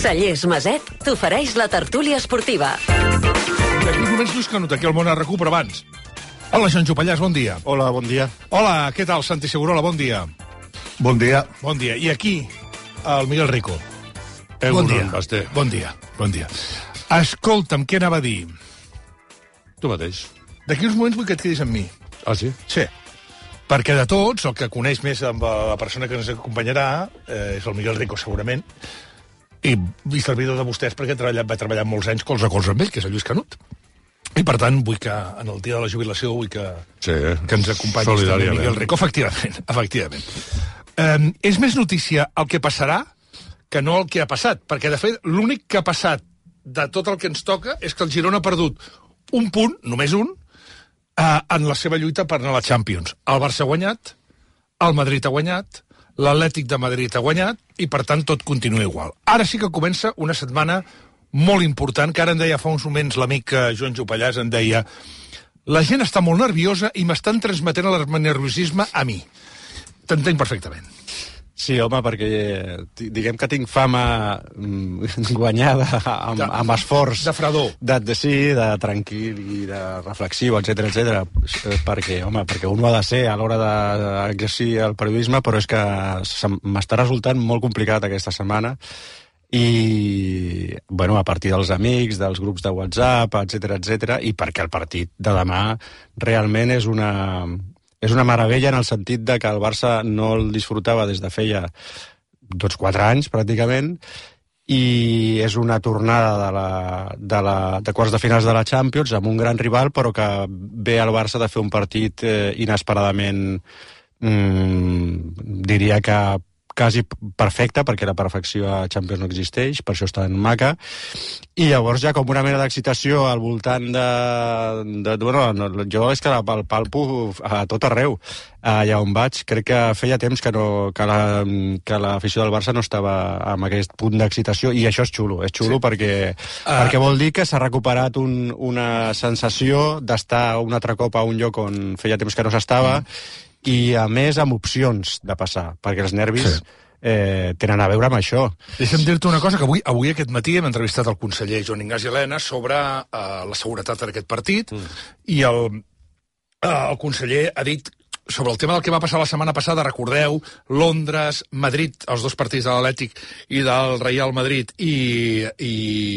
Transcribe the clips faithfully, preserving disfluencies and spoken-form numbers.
Cellers Maset t'ofereix la tertúlia esportiva. D'aquí uns moments Lluís Canut, aquí al Món R Q, però abans. Hola, Jonjo Pallàs, bon dia. Hola, bon dia. Hola, què tal, Santi Segurola, bon dia. Bon dia. Bon dia. I aquí, el Miguel Rico. Eh, bon dia. Basté. Bon dia, bon dia. Escolta'm, què anava a dir? Tu mateix. D'aquí uns moments vull que et quedis amb mi. Ah, sí? Sí. Perquè de tots, el que coneix més amb la persona que ens acompanyarà eh, és el Miguel Rico, segurament, i, i servidor de vostès perquè ha treballat, va treballar molts anys colze a colze amb ell, que és el Lluís Canut. I, per tant, vull que, en el dia de la jubilació, vull que, sí, que ens acompanyis també, Miguel Rico. Efectivament, efectivament. Um, és més notícia el que passarà que no el que ha passat, perquè, de fet, l'únic que ha passat de tot el que ens toca és que el Girona ha perdut un punt, només un, uh, en la seva lluita per anar a la Champions. El Barça ha guanyat, el Madrid ha guanyat, l'Atlètic de Madrid ha guanyat, i, per tant, tot continua igual. Ara sí que comença una setmana molt important, que ara em deia fa uns moments l'amic Jonjo Pallàs, em deia la gent està molt nerviosa i m'estan transmetent el nerviosisme a mi. T'entenc perfectament. Sí, home, perquè diguem que tinc fama guanyada amb, de, amb esforç. De fredor. De, de, sí, de tranquil i de reflexiu, etcètera, etcètera. Perquè, home, perquè un ho ha de ser a l'hora d'exercir el periodisme, però és que m'està resultant molt complicat aquesta setmana. I, bueno, a partir dels amics, dels grups de WhatsApp, etcètera, etcètera, i perquè el partit de demà realment és una, és una meravella en el sentit de que el Barça no el disfrutava des de feia doncs, quatre anys, pràcticament, i és una tornada de, la, de, la, de quarts de finals de la Champions amb un gran rival, però que ve al Barça de fer un partit eh, inesperadament, mm, diria que quasi perfecta, perquè la perfecció a Champions no existeix, per això està en maca, i llavors ja com una mena d'excitació al voltant de... de bueno, no, jo és que el palpo a tot arreu, allà on vaig. Crec que feia temps que, no, que, la, que l'afició del Barça no estava amb aquest punt d'excitació, i això és xulo, és xulo sí. perquè, uh... perquè vol dir que s'ha recuperat un, una sensació d'estar un altre cop a un lloc on feia temps que no s'estava, mm. i a més amb opcions de passar, perquè els nervis sí. eh, tenen a veure amb això. Deixa'm dir-te una cosa, que avui, avui aquest matí hem entrevistat el conseller Joan Ignasi Elena sobre eh, la seguretat d'aquest partit, mm. i el, eh, el conseller ha dit sobre el tema del que va passar la setmana passada, recordeu, Londres, Madrid, els dos partits de l'Atlètic i del Real Madrid i, i,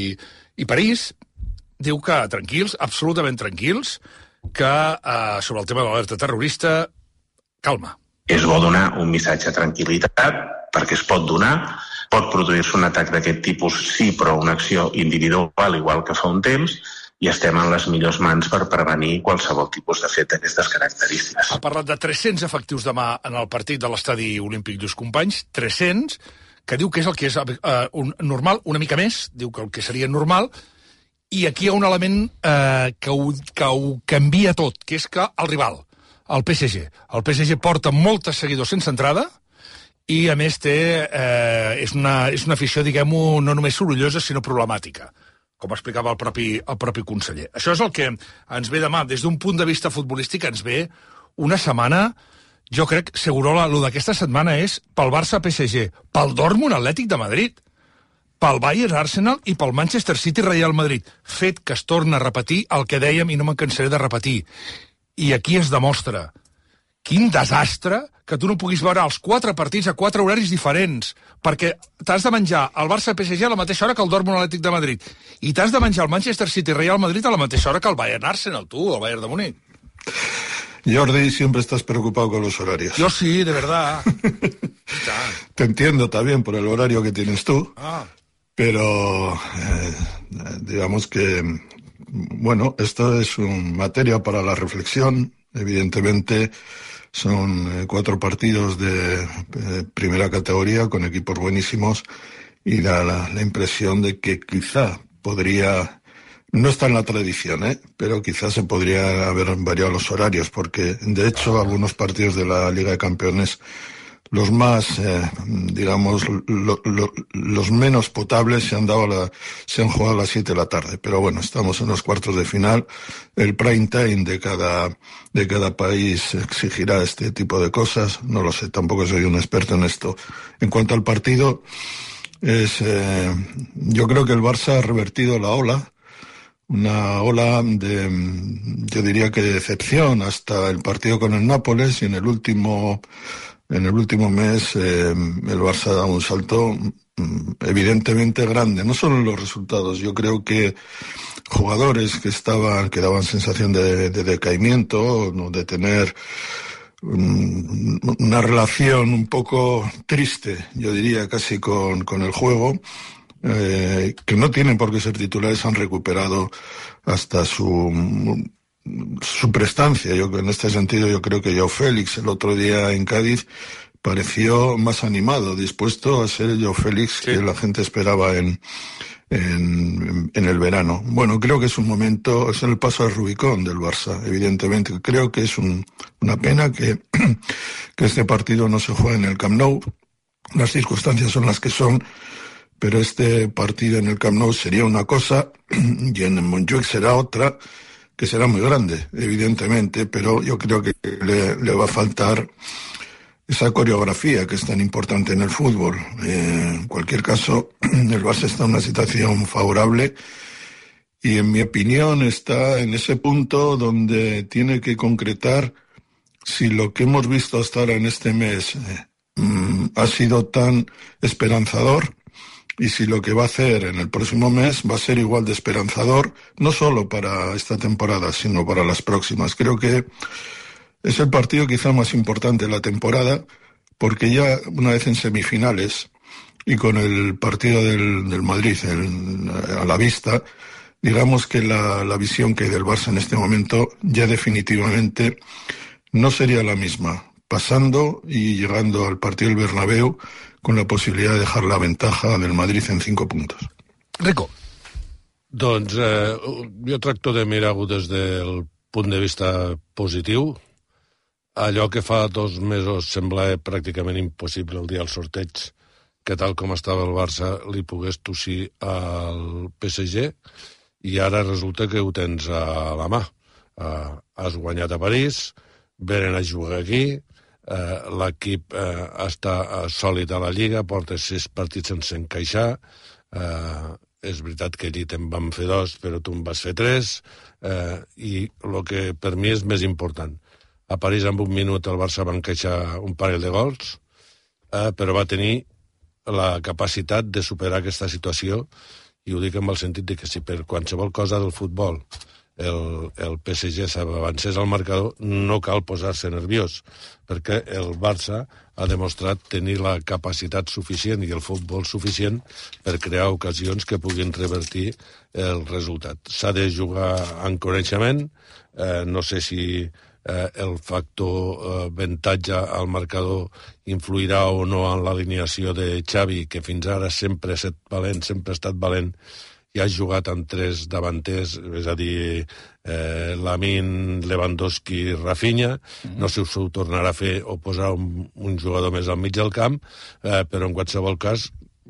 i París, diu que tranquils, absolutament tranquils, que eh, sobre el tema de l'alerta terrorista calma. És bo donar un missatge de tranquil·litat, perquè es pot donar, pot produir-se un atac d'aquest tipus, sí, però una acció individual, igual que fa un temps, i estem en les millors mans per prevenir qualsevol tipus de fet d'aquestes característiques. Ha parlat de tres-cents efectius demà en el partit de l'Estadi Olímpic Lluís Companys, tres-cents, que diu que és el que és uh, un, normal, una mica més, diu que el que seria normal, i aquí hi ha un element uh, que, ho, que ho canvia tot, que és que el rival, el P S G. El P S G porta moltes seguidors sense entrada i, a més, té, eh, és, una, és una afició, diguem-ho, no només sorollosa, sinó problemàtica, com explicava el propi, el propi conseller. Això és el que ens ve demà. Des d'un punt de vista futbolístic ens ve una setmana, jo crec, Segurola, el d'aquesta setmana és pel Barça-P S G, pel Dortmund Atlètic de Madrid, pel Bayern Arsenal i pel Manchester City-Real Madrid. Fet que es torna a repetir el que dèiem i no me'n cansaré de repetir. I aquí es demostra quin desastre que tu no puguis veure els quatre partits a quatre horaris diferents, perquè t'has de menjar el Barça-P S G a la mateixa hora que el Dortmund Atlètic de Madrid, i t'has de menjar el Manchester City-Real Madrid a la mateixa hora que el Bayern Arsenal, tu, el Bayern de Múnich. Jordi, siempre estás preocupado con los horarios. Yo sí, de verdad. Te entiendo también por el horario que tienes tú, ah. pero eh, digamos que, bueno, esto es una materia para la reflexión. Evidentemente son eh, cuatro partidos de eh, primera categoría con equipos buenísimos y da la, la impresión de que quizá podría... No está en la tradición, ¿eh? Pero quizás se podría haber variado los horarios, porque de hecho algunos partidos de la Liga de Campeones, los más, eh, digamos, lo, lo, los menos potables se han dado a la, se han jugado a las siete de la tarde. Pero bueno, estamos en los cuartos de final. El prime time de cada, de cada país exigirá este tipo de cosas. No lo sé, tampoco soy un experto en esto. En cuanto al partido, es, eh, yo creo que el Barça ha revertido la ola, una ola de, yo diría que de decepción hasta el partido con el Nápoles, y en el último, en el último mes eh, el Barça da un salto evidentemente grande, no solo en los resultados. Yo creo que jugadores que estaban, que daban sensación de, de decaimiento, ¿no?, de tener um, una relación un poco triste, yo diría casi con, con el juego, eh, que no tienen por qué ser titulares, han recuperado hasta su su prestancia. Yo en este sentido yo creo que Joao Félix el otro día en Cádiz pareció más animado, dispuesto a ser Joao Félix, sí, que la gente esperaba en, en, en el verano. Bueno, creo que es un momento, es el paso al Rubicón del Barça, evidentemente. Creo que es un, una pena que, que este partido no se juegue en el Camp Nou. Las circunstancias son las que son, pero este partido en el Camp Nou sería una cosa y en Montjuic será otra, que será muy grande, evidentemente, pero yo creo que le, le va a faltar esa coreografía que es tan importante en el fútbol. Eh, en cualquier caso, el Barça está en una situación favorable y, en mi opinión, está en ese punto donde tiene que concretar si lo que hemos visto hasta ahora en este mes eh, mm, ha sido tan esperanzador, y si lo que va a hacer en el próximo mes va a ser igual de esperanzador, no solo para esta temporada, sino para las próximas. Creo que es el partido quizá más importante de la temporada, porque ya una vez en semifinales y con el partido del, del Madrid el, a la vista, digamos que la, la visión que hay del Barça en este momento ya definitivamente no sería la misma, pasando y llegando al partido del Bernabéu con la posibilidad de dejar la ventaja del Madrid en cinco puntos. Rico. Doncs eh, jo tracto de mirar-ho des del punt de vista positiu. Allò que fa dos mesos semblava pràcticament impossible el dia del sorteig, que tal com estava el Barça li pogués tossir al P S G, i ara resulta que ho tens a la mà. Uh, has guanyat a París, venen a jugar aquí, uh, l'equip uh, està uh, sòlid a la Lliga, porta sis partits sense encaixar, uh, és veritat que allí te'n vam fer dos, però tu en vas fer tres, uh, i el que per mi és més important, a París en un minut el Barça va encaixar un parell de gols, eh, però va tenir la capacitat de superar aquesta situació, i ho dic amb el sentit de que si per qualsevol cosa del futbol el, el P S G s'avancés al marcador, no cal posar-se nerviós, perquè el Barça ha demostrat tenir la capacitat suficient i el futbol suficient per crear ocasions que puguin revertir el resultat. S'ha de jugar en coneixement, eh, no sé si Eh, el factor eh, avantatge al marcador influirà o no en l'alineació de Xavi, que fins ara sempre ha estat valent, sempre ha estat valent, i ha jugat amb tres davanters, és a dir, eh, Lamine, Lewandowski, Rafinha. Mm-hmm. No sé si ho tornarà a fer o posar un, un jugador més al mig del camp, eh, però en qualsevol cas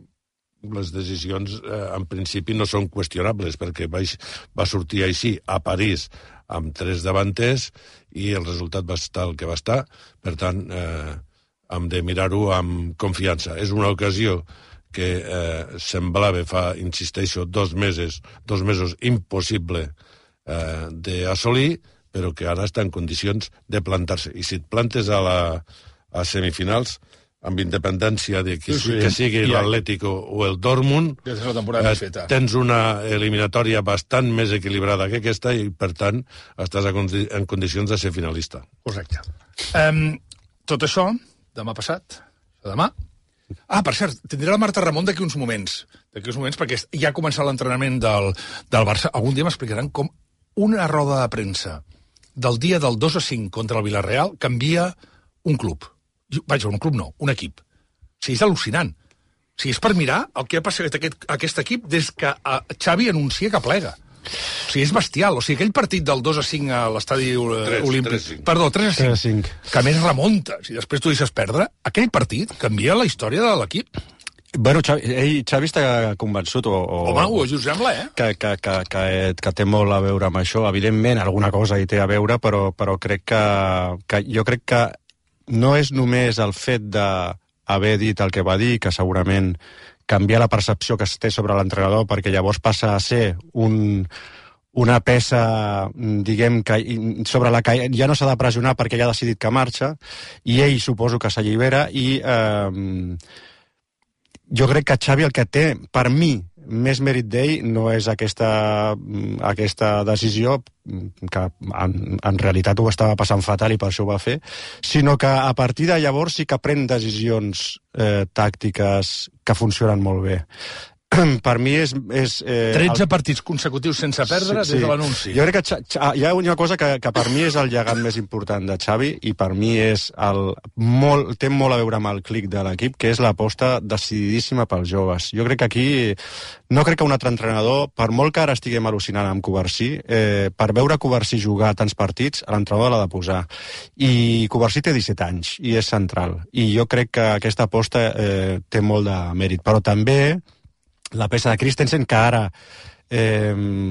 les decisions eh, en principi no són qüestionables, perquè va, va sortir així a París amb tres davanters i el resultat va estar el que va estar. Per tant, eh, hem de mirar-ho amb confiança. És una ocasió que eh, semblava fa, insisteixo, dos mesos, dos mesos impossible eh, d'assolir, però que ara està en condicions de plantar-se. I si et plantes a, la, a semifinals, amb independència de que, sí, sí. que sigui ja. l'Atlético o el Dortmund, eh, tens una eliminatòria bastant més equilibrada que aquesta i, per tant, estàs en condicions de ser finalista. Correcte. Um, tot això, demà passat, demà... Ah, per cert, tindrà la Marta Ramon d'aquí uns moments, d'aquí uns moments, perquè ja ha començat l'entrenament del, del Barça. Algun dia m'explicaran com una roda de premsa del dia del dos a cinc contra el Villarreal canvia un club. Vaja, un club no, un equip. O sigui, és al·lucinant. O sigui, és per mirar el que ha passat aquest, aquest equip des que Xavi anuncia que plega. O sigui, és bestial. O sigui, aquell partit del dos a cinc a l'estadi olímpic... Perdó, tres a cinc. Que a més remunta. Si després tu deixes perdre, aquell partit canvia la història de l'equip. Bueno, Xavi, ell, Xavi està convençut o, o, Home, ho us sembla, eh? Que, que, que, que, que té molt a veure amb això. Evidentment, alguna cosa hi té a veure, però, però crec que, que jo crec que no és només el fet de haver dit el que va dir, que segurament canviar la percepció que es té sobre l'entrenador, perquè llavors passa a ser un, una peça, diguem, que sobre la que ja no s'ha de pressionar perquè ja ha decidit que marxa, i ell suposo que s'allibera, i eh, jo crec que Xavi el que té, per mi, més mèrit d'ell no és aquesta, aquesta decisió, que en, en realitat ho estava passant fatal i per això ho va fer, sinó que a partir de llavors sí que pren decisions eh, tàctiques que funcionen molt bé. Per mi és... és eh, tretze el... partits consecutius sense perdre sí, sí. des de l'anunci. Jo crec que Xa, Xa, hi ha una cosa que, que per mi és el llegat més important de Xavi, i per mi és el, molt, té molt a veure amb el clic de l'equip, que és l'aposta decididíssima pels joves. Jo crec que aquí no crec que un altre entrenador, per molt que ara estiguem al·lucinant amb Covarsí, eh, per veure Covarsí jugar tants partits, l'entrenador l'ha de posar. I Covarsí té disset anys i és central. I jo crec que aquesta aposta eh, té molt de mèrit. Però també la peça de Christensen, que ara eh,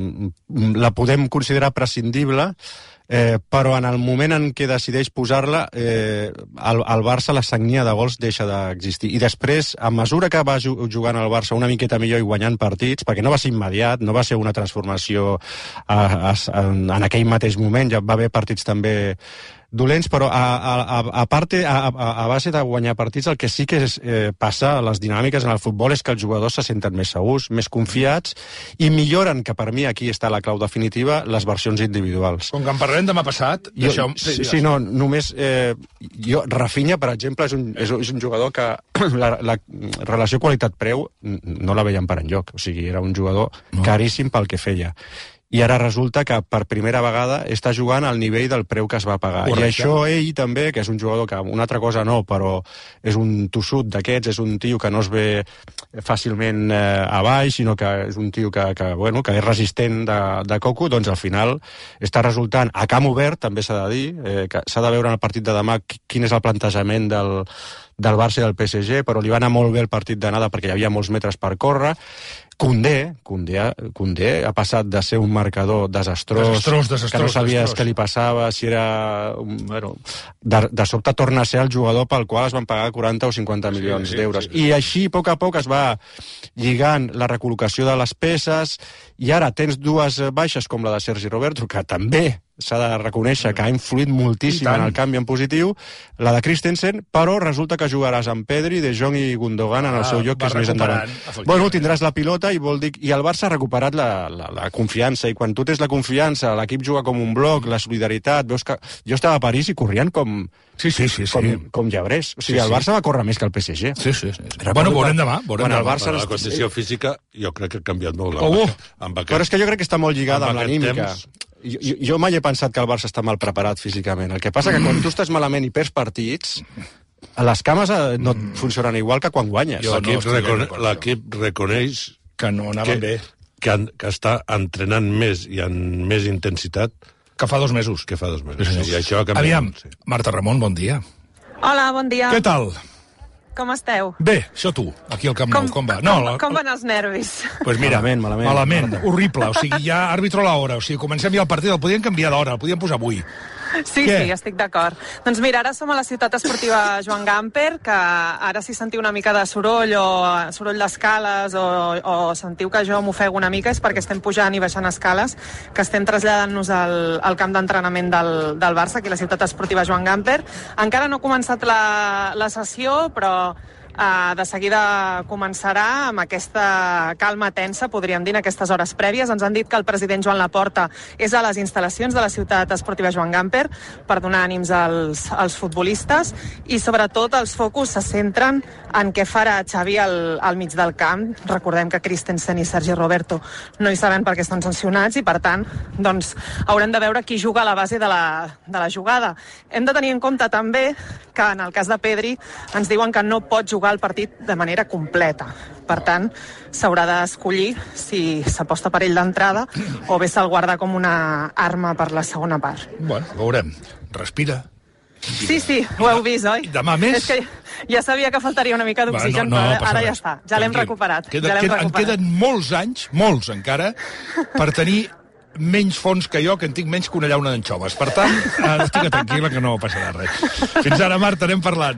la podem considerar prescindible, eh, però en el moment en què decideix posar-la, eh, el, el Barça, la sagnia de gols deixa d'existir. I després, a mesura que va jugant el Barça una miqueta millor i guanyant partits, perquè no va ser immediat, no va ser una transformació a, a, a, en aquell mateix moment, ja va haver partits també dolents, però a, a, a, part, a, a, a base de guanyar partits, el que sí que és, eh, passa a les dinàmiques en el futbol és que els jugadors se senten més segurs, més confiats, i milloren, que per mi aquí està la clau definitiva, les versions individuals. Com que en parlarem demà passat... Jo, això... Sí, sí, no, només... Eh, jo, Rafinha, per exemple, és un, és, és un jugador que la, la relació qualitat-preu no la veiem per enlloc. O sigui, era un jugador no. caríssim pel que feia. I ara resulta que per primera vegada està jugant al nivell del preu que es va pagar. Correcte. I això ell també, que és un jugador que una altra cosa no, però és un tossut d'aquests, és un tio que no es ve fàcilment eh, a baix, sinó que és un tio que, que, bueno, que és resistent de, de coco, doncs al final està resultant a camp obert, també s'ha de dir, eh, que s'ha de veure en el partit de demà quin és el plantejament del, del Barça i del P S G, però li va anar molt bé el partit d'anada perquè hi havia molts metres per córrer. Koundé, Koundé, Koundé ha passat de ser un marcador desastrós, desastrós, desastrós que no sabies desastrós. què li passava, si era... Bueno, de, de sobte torna a ser el jugador pel qual es van pagar quaranta o cinquanta milions sí, sí, d'euros. Sí, sí. I així, a poc a poc, es va lligant la recol·locació de les peces, i ara tens dues baixes com la de Sergi Roberto, que també s'ha de reconèixer que ha influït moltíssim en el canvi en positiu, la de Christensen, però resulta que jugaràs amb Pedri, De Jong i Gundogan en el seu lloc, que és més endavant. Bueno, tindràs la pilota i vol dir... I el Barça ha recuperat la, la, la confiança, i quan tu tens la confiança, l'equip juga com un bloc, la solidaritat, veus que... Jo estava a París i corrien com... Sí, sí, sí. Com, sí. com llebrers. O sigui, sí, sí. el Barça va córrer més que el P S G. Sí, sí. sí. Bueno, veurem demà. Veurem bueno, demà. Barça bueno, la condició física jo crec que ha canviat molt. Oh, amb, amb aquest, però és que jo crec que està molt lligada amb, amb l'anímica. Temps... Jo, jo, jo mai he pensat que el Barça està mal preparat físicament. El que passa que quan tu estàs malament i perds partits, les cames no funcionen igual que quan guanyes. L'equip no recone l'equip reconeix que no anaven bé. Que, han, que està entrenant més i amb més intensitat que fa dos mesos. Que fa dos mesos. Sí, i això ha canviat. Aviam, sí. Marta Ramon, bon dia. Hola, bon dia. Què tal? Com esteu? Bé, això tu, aquí al Camp Nou, com va? No, com, la... com van els nervis? Pues mira, malament, malament. malament, horrible. O sigui, ja àrbitro a l'hora, o sigui, comencem ja el partit, el podien canviar d'hora, el podien posar avui. Sí, Què? sí, estic d'acord. Doncs mira, ara som a la ciutat esportiva Joan Gamper, que ara si sentiu una mica de soroll o soroll d'escales o, o sentiu que jo m'ofego una mica és perquè estem pujant i baixant escales, que estem traslladant-nos al, al camp d'entrenament del, del Barça, aquí a la ciutat esportiva Joan Gamper. Encara no ha començat la, la sessió, però Uh, de seguida començarà amb aquesta calma tensa, podríem dir, en aquestes hores prèvies. Ens han dit que el president Joan Laporta és a les instal·lacions de la ciutat esportiva Joan Gamper per donar ànims als, als futbolistes, i sobretot els focus se centren en què farà Xavi al, al mig del camp. Recordem que Christensen i Sergi Roberto no hi saben perquè estan sancionats, i per tant doncs, haurem de veure qui juga a la base de la, de la jugada. Hem de tenir en compte també que en el cas de Pedri ens diuen que no pot jugar el partit de manera completa. Per tant, s'haurà d'escollir si s'aposta per ell d'entrada o bé se'l guarda com una arma per la segona part. Bueno, veurem. Respira. Sí, sí, ho heu vist, oi? Demà més? És que ja sabia que faltaria una mica d'oxigen, no, no, però ara ja està. Ja l'hem recuperat. Queda, ja l'hem queda, recuperat. En queden molts anys, molts encara, per tenir menys fons que jo, que en tinc menys que una llauna d'anxoves. Per tant, estic tranquil·la que no passarà res. Fins ara, Marta, anem parlant.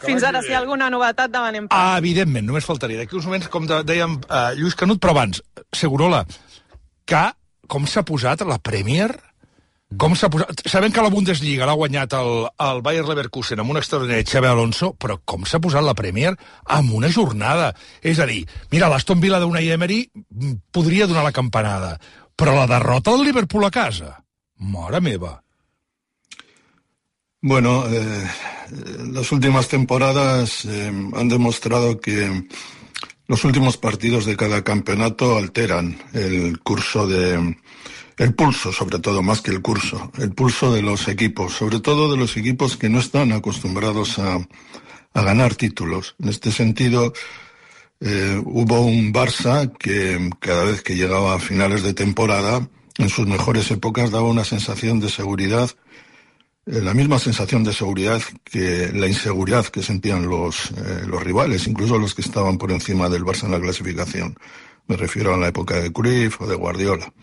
Fins ara, si hi ha alguna novetat, demanem pas. Ah, evidentment, només faltaria. D'aquí uns moments, com de, dèiem, uh, Lluís Canut, però abans, Segurola, que com s'ha posat la Premier? Com s'ha posat... Sabem que la Bundesliga l'ha guanyat el, el Bayer Leverkusen amb un extraordinari Xabi Alonso, però com s'ha posat la Premier amb una jornada? És a dir, mira, l'Aston Villa d'Unai Emery podria donar la campanada, però la derrota del Liverpool a casa, mare meva. Bueno, eh, las últimas temporadas eh, han demostrado que los últimos partidos de cada campeonato alteran el curso de... el pulso, sobre todo, más que el curso, el pulso de los equipos, sobre todo de los equipos que no están acostumbrados a, a ganar títulos. En este sentido, eh, hubo un Barça que cada vez que llegaba a finales de temporada, en sus mejores épocas, daba una sensación de seguridad, eh, la misma sensación de seguridad que la inseguridad que sentían los, eh, los rivales, incluso los que estaban por encima del Barça en la clasificación. Me refiero a la época de Cruyff o de Guardiola.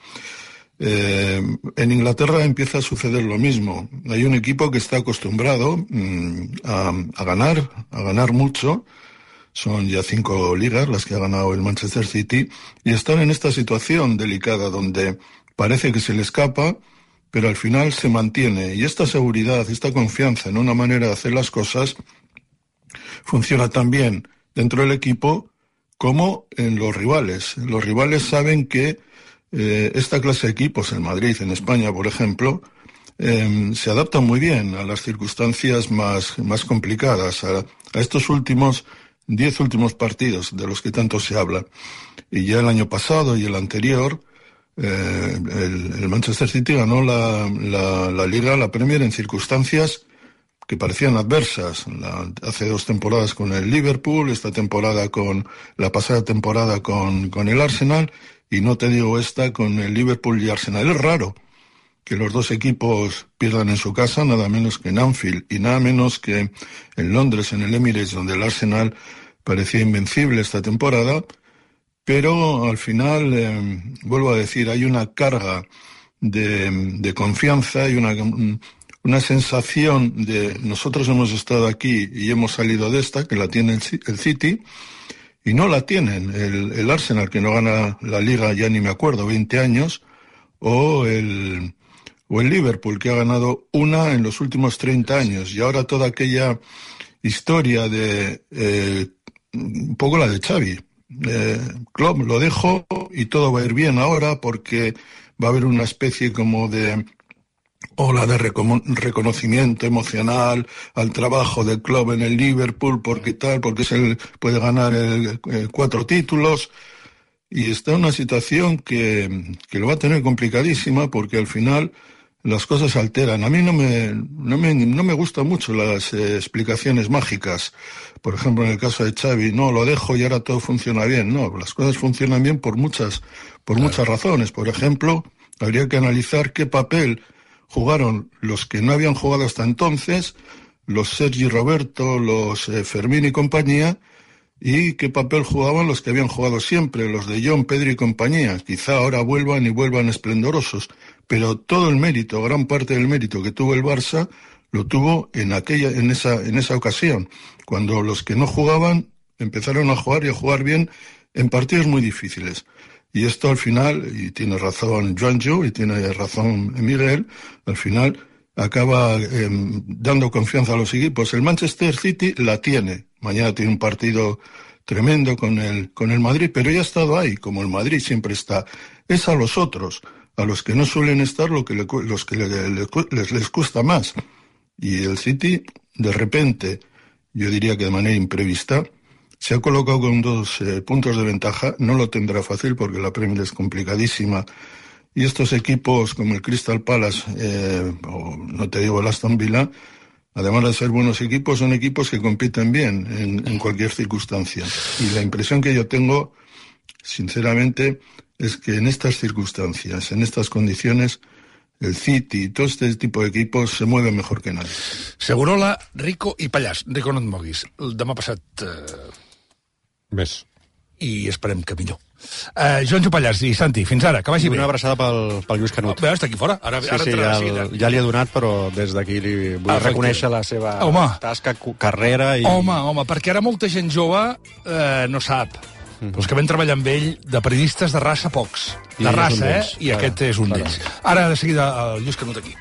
Eh, en Inglaterra empieza a suceder lo mismo. Hay un equipo que está acostumbrado mmm, a, a ganar, a ganar mucho. Son ya cinco ligas las que ha ganado el Manchester City y están en esta situación delicada donde parece que se le escapa, pero al final se mantiene. Y esta seguridad, esta confianza en una manera de hacer las cosas funciona también dentro del equipo como en los rivales. Los rivales saben que Eh, esta clase de equipos, en Madrid, en España, por ejemplo, eh, se adaptan muy bien a las circunstancias más, más complicadas, a, a estos últimos, diez últimos partidos de los que tanto se habla. Y ya el año pasado y el anterior, eh, el, el Manchester City ganó la, la, la Liga, la Premier, en circunstancias que parecían adversas. La, hace dos temporadas con el Liverpool, esta temporada con, la pasada temporada con, con el Arsenal, y no te digo esta con el Liverpool y Arsenal. Es raro que los dos equipos pierdan en su casa, nada menos que en Anfield y nada menos que en Londres, en el Emirates, donde el Arsenal parecía invencible esta temporada, pero al final, eh, vuelvo a decir, hay una carga de, de confianza y una, una sensación de nosotros hemos estado aquí y hemos salido de esta, que la tiene el, el City, y no la tienen el, el Arsenal, que no gana la Liga, ya ni me acuerdo, veinte años, o el, o el Liverpool, que ha ganado una en los últimos treinta años. Y ahora toda aquella historia de, eh, un poco la de Xavi. Eh, Klopp, lo dejo y todo va a ir bien ahora porque va a haber una especie como de ola de recono- reconocimiento emocional al trabajo de Klopp en el Liverpool, porque tal, porque es el, puede ganar el, el, cuatro títulos, y está en una situación que, que lo va a tener complicadísima porque al final las cosas se alteran. A mí no me, no me, no me gustan mucho las eh, explicaciones mágicas. Por ejemplo, en el caso de Xavi, no, lo dejo y ahora todo funciona bien. No, las cosas funcionan bien por muchas, por claro. muchas razones. Por ejemplo, habría que analizar qué papel jugaron los que no habían jugado hasta entonces, los Sergi Roberto, los eh, Fermín y compañía, y qué papel jugaban los que habían jugado siempre, los de John, Pedro y compañía. Quizá ahora vuelvan y vuelvan esplendorosos, pero todo el mérito, gran parte del mérito que tuvo el Barça, lo tuvo en aquella, en esa, en esa ocasión, cuando los que no jugaban empezaron a jugar y a jugar bien en partidos muy difíciles. Y esto al final, y tiene razón Juanjo y tiene razón Miguel, al final acaba eh, dando confianza a los equipos. El Manchester City la tiene. Mañana tiene un partido tremendo con el, con el Madrid, pero ya ha estado ahí, como el Madrid siempre está. Es a los otros, a los que no suelen estar, lo que le, los que le, le, les, les cuesta más. Y el City, de repente, yo diría que de manera imprevista, se ha colocado con dos eh, puntos de ventaja. No lo tendrá fácil porque la Premier es complicadísima. Y estos equipos como el Crystal Palace, eh, o no te digo el Aston Villa, además de ser buenos equipos, son equipos que compiten bien en, en cualquier circunstancia. Y la impresión que yo tengo, sinceramente, es que en estas circunstancias, en estas condiciones, el City y todo este tipo de equipos se mueven mejor que nadie. Segurola, Rico i Pallàs. Rico, no et moguis. Demà passat... Eh... Més. i esperem que millor. Uh, Joan Jopallàs i Santi, fins ara, que vagi bé. Una abraçada pel, pel Lluís Canut. Bé, està aquí fora. Ara, sí, ara sí, ja, el, ja li he donat, però des d'aquí li vull ah, reconèixer la seva home. tasca, carrera... I... Home, home, perquè ara molta gent jove eh, no sap. Mm-hmm. Els que vam treballar amb ell, de periodistes de raça, pocs. De I raça, eh? I clar, aquest és un clar. d'ells. Ara, de seguida, el Lluís Canut aquí.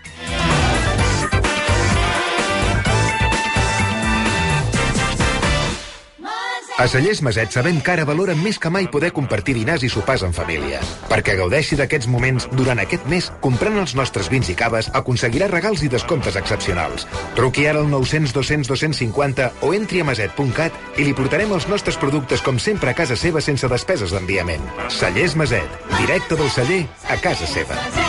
A Cellers Maset sabem que ara valoren més que mai poder compartir dinars i sopars en família. Perquè gaudeixi d'aquests moments, durant aquest mes, comprant els nostres vins i caves, aconseguirà regals i descomptes excepcionals. Truqui ara al nou cents dos cents dos cents cinquanta o entri a maset punt cat i li portarem els nostres productes com sempre a casa seva sense despeses d'enviament. Cellers Maset, directe del celler a casa seva.